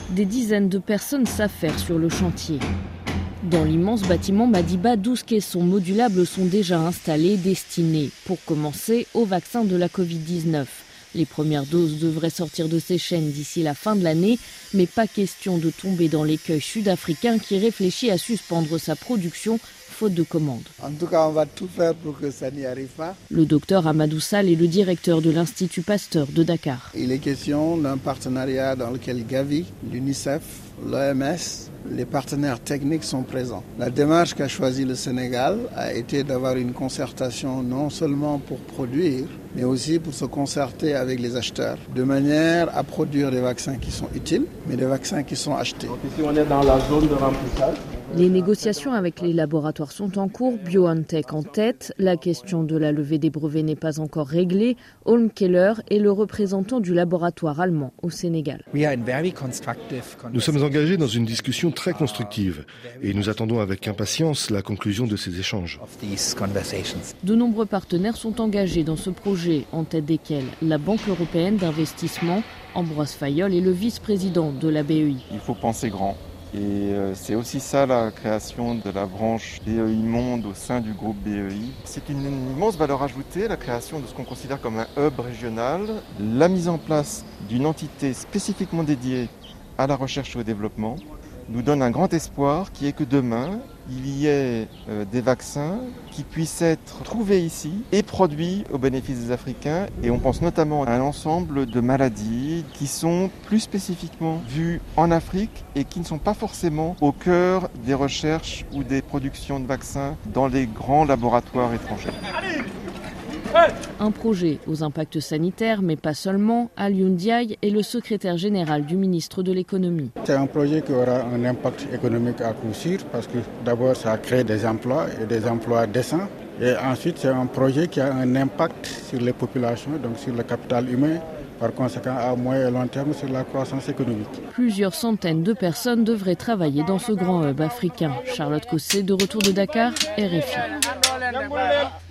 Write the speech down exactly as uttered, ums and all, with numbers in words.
Des dizaines de personnes s'affairent sur le chantier. Dans l'immense bâtiment Madiba, douze caissons modulables sont déjà installés, destinés, pour commencer, au vaccin de la covid dix-neuf. Les premières doses devraient sortir de ces chaînes d'ici la fin de l'année, mais pas question de tomber dans l'écueil sud-africain qui réfléchit à suspendre sa production faute de commandes. En tout cas, on va tout faire pour que ça n'y arrive pas. Le docteur Amadou Sall est le directeur de l'Institut Pasteur de Dakar. Il est question d'un partenariat dans lequel Gavi, l'UNICEF, l'O M S, les partenaires techniques sont présents. La démarche qu'a choisie le Sénégal a été d'avoir une concertation non seulement pour produire, mais aussi pour se concerter avec les acheteurs, de manière à produire des vaccins qui sont utiles, mais des vaccins qui sont achetés. Donc ici, on est dans la zone de remplissage. Les négociations avec les laboratoires sont en cours, BioNTech en tête. La question de la levée des brevets n'est pas encore réglée. Holm Keller est le représentant du laboratoire allemand au Sénégal. Nous sommes engagés dans une discussion très constructive et nous attendons avec impatience la conclusion de ces échanges. De nombreux partenaires sont engagés dans ce projet, en tête desquels la Banque européenne d'investissement. Ambroise Fayol est le vice-président de la B E I. Il faut penser grand. Et c'est aussi ça la création de la branche B E I Monde au sein du groupe B E I. C'est une immense valeur ajoutée, la création de ce qu'on considère comme un hub régional, la mise en place d'une entité spécifiquement dédiée à la recherche et au développement nous donne un grand espoir qui est que demain, il y ait euh, des vaccins qui puissent être trouvés ici et produits au bénéfice des Africains. Et on pense notamment à un ensemble de maladies qui sont plus spécifiquement vues en Afrique et qui ne sont pas forcément au cœur des recherches ou des productions de vaccins dans les grands laboratoires étrangers. Un projet aux impacts sanitaires, mais pas seulement. Alioune Ndiaye est le secrétaire général du ministre de l'économie. C'est un projet qui aura un impact économique à coup sûr parce que d'abord ça crée des emplois et des emplois décents. Et ensuite c'est un projet qui a un impact sur les populations, donc sur le capital humain. Par conséquent, à moyen et long terme, sur la croissance économique. Plusieurs centaines de personnes devraient travailler dans ce grand hub africain. Charlotte Cossé, de retour de Dakar, R F I.